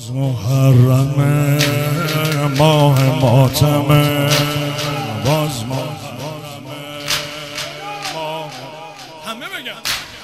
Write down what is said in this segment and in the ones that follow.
باز محرمه ماه ماتمه باز محرمه ماه همه بگن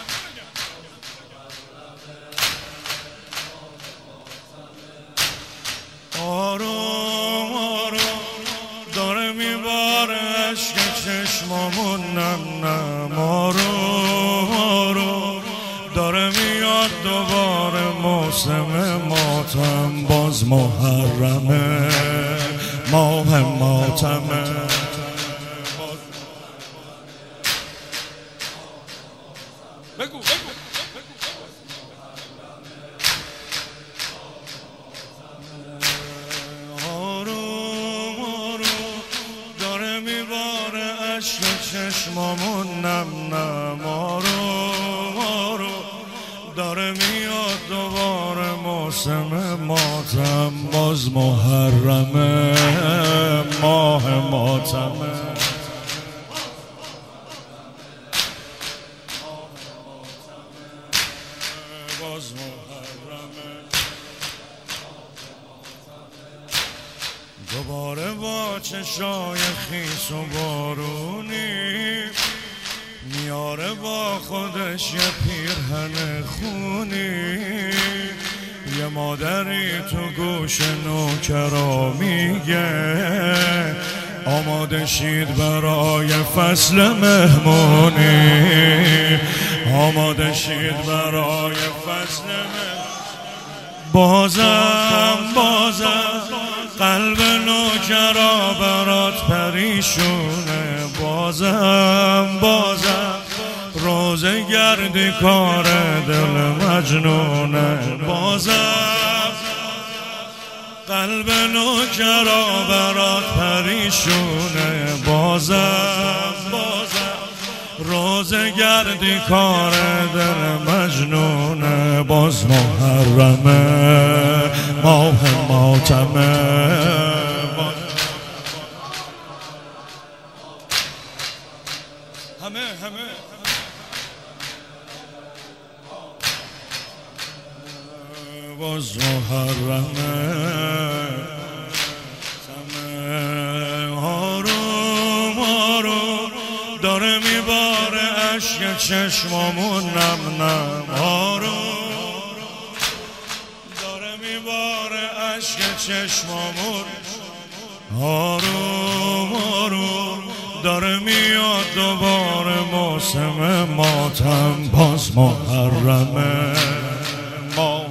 آروم آروم داره میباره عشق چشمامون نم نم آروم آروم داره میاد دوباره موسم ماتم باز محرمه ماه ماتمه بگو آروم آروم داره میباره عشق چشمامون نم نم آروم آروم داره میاد دوباره موسم ماتم باز محرمه ماه ماتمه باز محرمه دوباره با چشای خیس و بارونی میاره با خودش یه پیرهن خونی یه مادری تو گوش نوکرا میگه آماده شید برای فصل مهمونی آماده شید برای فصل مهمونی بازم قلب نوکرا برات پریشونه بازم روزه گردی کار دل مجنونه بازم قلب نوکرا برات پریشونه بازم روزه گردی کار دل مجنونه باز محرمه ماه ماتمه همه باز محرمه آروم آروم داره میباره عشق چشمامون نم نم آروم داره میباره عشق چشمامون آروم آروم داره میاد دوباره موسم ماتم باز محرمه ماه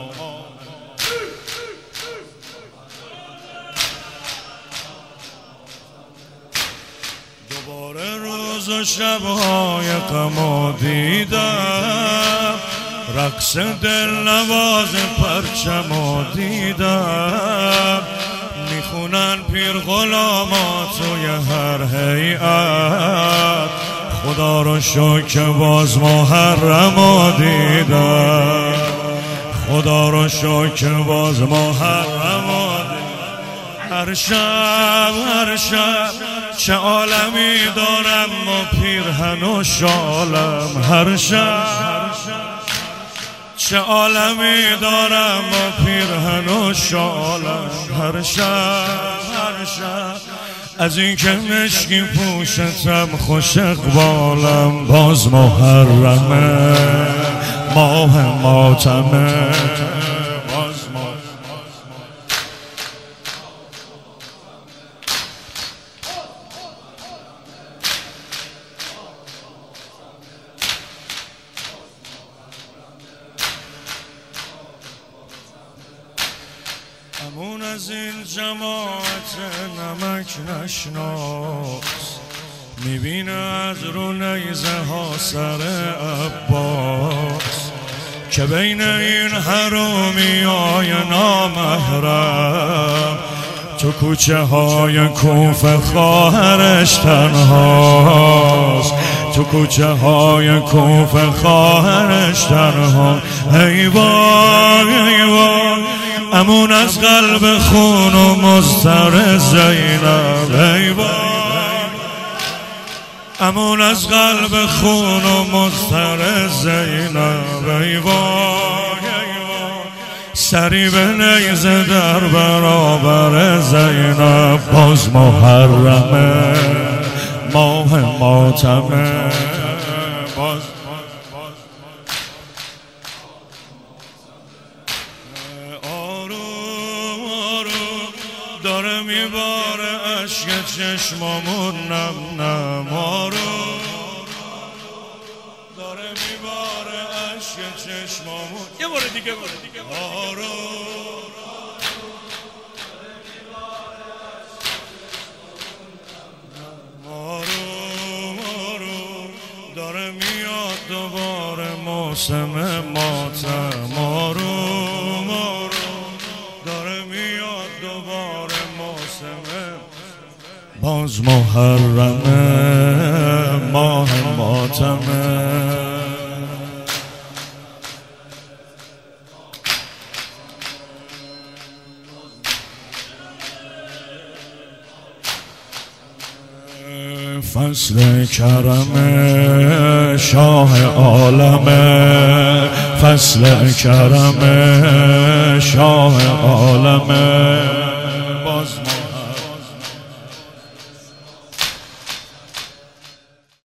دوباره روز و شبهای غم دیدم رقص دلنواز پرچم دیدم میخونن پیر غلاما توی هر هیئت خدا رو شکر باز محرم دیدم خدا رو شکر باز محرم هر شب چه عالمی دارم و پیرهن و شالم هر شب چه عالمی دارم و پیرهن و شالم هر شب از این که مشکی پوشتم خوش اقبالم باز محرمه ماه ماتمه امون از این جماعت نمک نشناس میبینه از رو نیزه ها سر عباس که بین این حرومی های نامحرم تو کوچه های کوفه خواهرش تنهاست تو کوچه های کوفه خواهرش تنها ای وای امون از قلب خون و مضطر زینب ای وای امون از قلب خون و مضطر زینب ای وای سری به نیزه در برابر زینب. باز محرمه ماه ماتمه، باز آروم آروم داره میباره اشک چشمامون نم نم. آروم داره میباره اشک چشمامون. یه بار دیگه آروم آروم آروم داره میاد دوباره موسم ماتم. آروم آروم داره میاد دوباره موسم. باز محرمه ماه ماتمه. فصل کرم شاه عالمه، فصل کرم شاه عالمه. باز